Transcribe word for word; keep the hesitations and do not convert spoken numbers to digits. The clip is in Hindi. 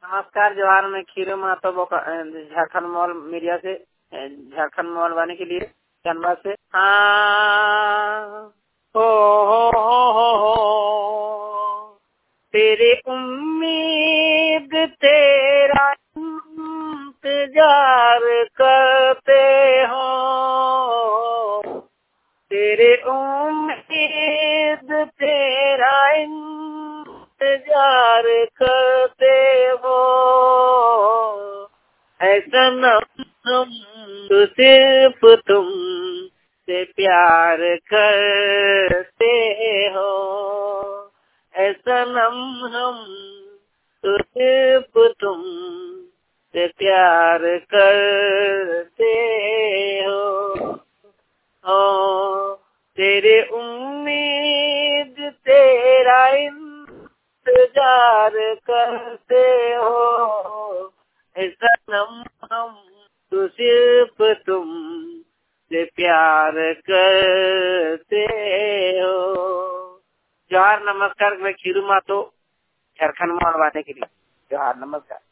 नमस्कार जवाहर, मैं खीरू महतो झारखंड मॉल मीडिया से, झारखंड मॉल वाले के लिए धनबाद से। हाँ हो हो हो हो हो तेरी उम्मीद तेरा इंतजार करते हो, तेरे उम्मीद तेरा इंतजार करते हो, ऐसा न हम तो सिर्फ तुम से प्यार करते हो, ऐसा नम हम तो सिर्फ तुम से प्यार करते हो। ओ तेरे उम्मीद तेरा इंतजार करते हो, ऐसा नम हम तो सिर्फ तुम से प्यार करते हो। जोहार, नमस्कार, मैं खीरू महतो झारखंड में आने के लिए। जोहार, नमस्कार।